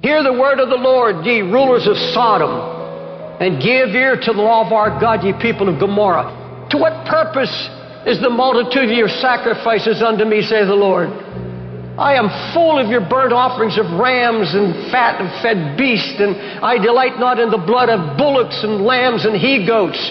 Hear the word of the Lord, ye rulers of Sodom, and give ear to the law of our God, ye people of Gomorrah. To what purpose is the multitude of your sacrifices unto me, saith the Lord? I am full of your burnt offerings of rams and fat of fed beasts, and I delight not in the blood of bullocks and lambs and he-goats.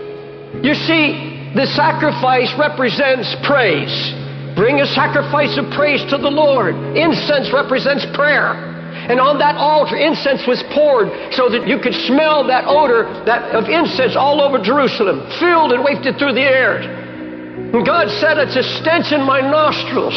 You see, the sacrifice represents praise. Bring a sacrifice of praise to the Lord. Incense represents prayer. And on that altar, incense was poured so that you could smell that odor of incense all over Jerusalem, filled and wafted through the air. And God said, it's a stench in my nostrils.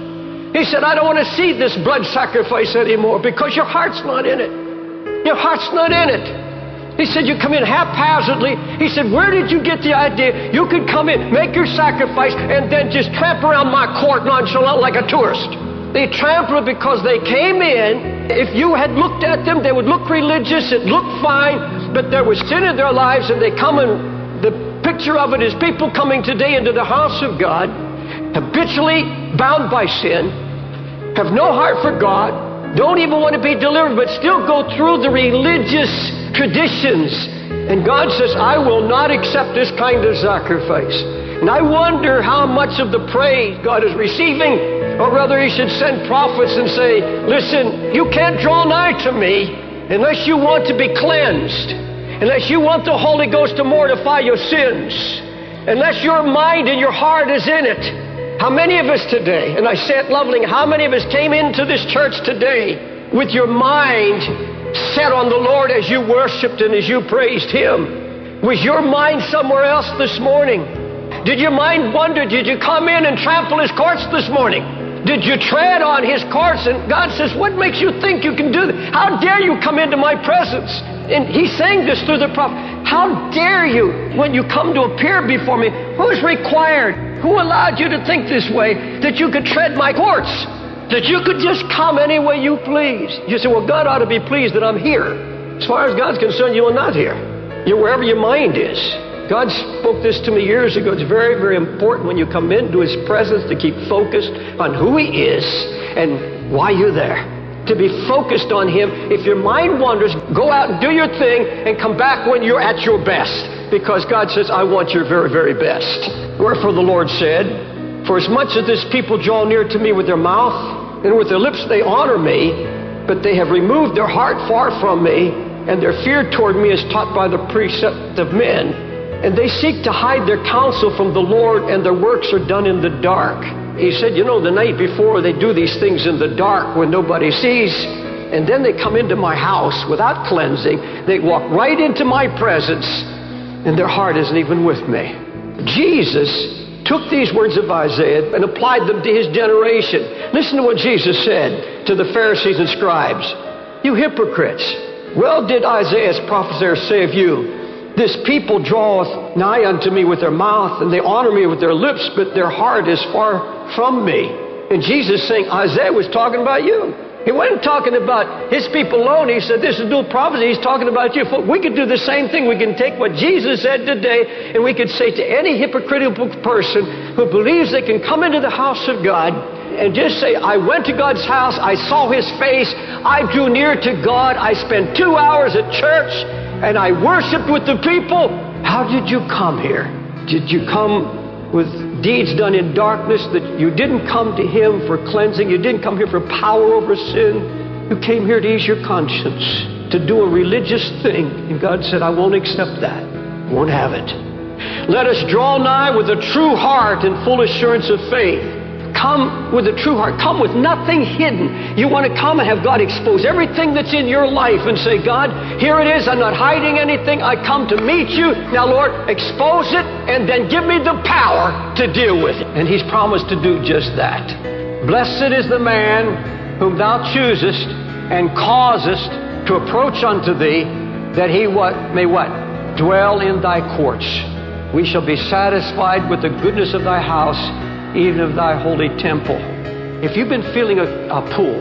He said, I don't want to see this blood sacrifice anymore because your heart's not in it. Your heart's not in it. He said, you come in haphazardly. He said, where did you get the idea you could come in, make your sacrifice, and then just tramp around my court nonchalant like a tourist? They trample it because they came in. If you had looked at them, they would look religious, it looked fine, but there was sin in their lives, and they come in. The picture of it is people coming today into the house of God, habitually bound by sin, have no heart for God, don't even want to be delivered, but still go through the religious traditions. And God says, I will not accept this kind of sacrifice. And I wonder how much of the praise God is receiving, or rather He should send prophets and say, listen, you can't draw nigh to me unless you want to be cleansed, unless you want the Holy Ghost to mortify your sins, unless your mind and your heart is in it. How many of us today, and I say it lovingly, how many of us came into this church today with your mind set on the Lord as you worshiped and as you praised Him? Was your mind somewhere else this morning? Did your mind wander? Did you come in and trample His courts this morning? Did you tread on His courts? And God says, what makes you think you can do that? How dare you come into my presence? And He's saying this through the prophet. How dare you, when you come to appear before me? Who's required? Who allowed you to think this way, that you could tread my courts? That you could just come any way you please? You say, well, God ought to be pleased that I'm here. As far as God's concerned, you are not here. You're wherever your mind is. God spoke this to me years ago. It's very, very important when you come into His presence to keep focused on who He is and why you're there. To be focused on Him. If your mind wanders, go out and do your thing and come back when you're at your best. Because God says, I want your very, very best. Wherefore the Lord said, for as much as this people draw near to me with their mouth and with their lips they honor me, but they have removed their heart far from me, and their fear toward me is taught by the precept of men. And they seek to hide their counsel from the Lord, and their works are done in the dark. He said, you know, the night before they do these things in the dark when nobody sees, and then they come into my house without cleansing. They walk right into my presence, and their heart isn't even with me. Jesus took these words of Isaiah and applied them to his generation. Listen to what Jesus said to the Pharisees and scribes. You hypocrites, well did Isaiah's prophet say of you, this people draweth nigh unto me with their mouth, and they honor me with their lips, but their heart is far from me. And Jesus saying, Isaiah was talking about you. He wasn't talking about his people alone. He said, this is dual prophecy. He's talking about you. We could do the same thing. We can take what Jesus said today, and we could say to any hypocritical person who believes they can come into the house of God and just say, I went to God's house. I saw His face. I drew near to God. I spent 2 hours at church, and I worshiped with the people. How did you come here? Did you come with deeds done in darkness, that you didn't come to Him for cleansing? You didn't come here for power over sin. You came here to ease your conscience, to do a religious thing. And God said, I won't accept that. Won't have it. Let us draw nigh with a true heart and full assurance of faith. Come with a true heart. Come with nothing hidden. You want to come and have God expose everything that's in your life and say, God, here it is. I'm not hiding anything. I come to meet you. Now, Lord, expose it and then give me the power to deal with it. And He's promised to do just that. Blessed is the man whom thou choosest and causest to approach unto thee, that he may dwell in thy courts. We shall be satisfied with the goodness of thy house, even of thy holy temple. If you've been feeling a pull,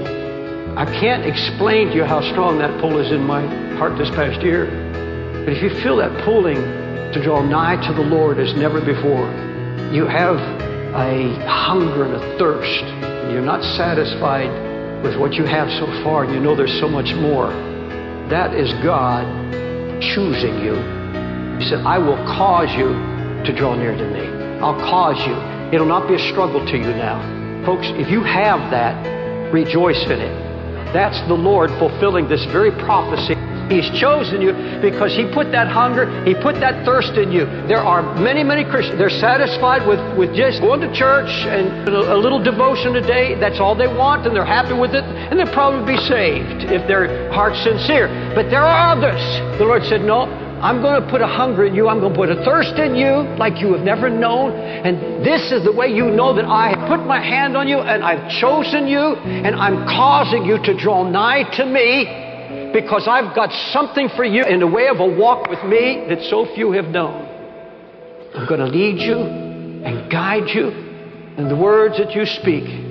I can't explain to you how strong that pull is in my heart this past year. But if you feel that pulling to draw nigh to the Lord as never before, you have a hunger and a thirst, and you're not satisfied with what you have so far, and you know there's so much more. That is God choosing you. He said, I will cause you to draw near to me. I'll cause you. It'll not be a struggle to you now. Folks, if you have that, rejoice in it. That's the Lord fulfilling this very prophecy. He's chosen you because He put that hunger, He put that thirst in you. There are many, many Christians, they're satisfied with just going to church and a little devotion a day. That's all they want, and they're happy with it, and they'll probably be saved if their heart's sincere. But there are others. The Lord said, no, I'm going to put a hunger in you. I'm going to put a thirst in you like you have never known. And this is the way you know that I have put my hand on you, and I've chosen you, and I'm causing you to draw nigh to me, because I've got something for you in the way of a walk with me that so few have known. I'm going to lead you and guide you, and the words that you speak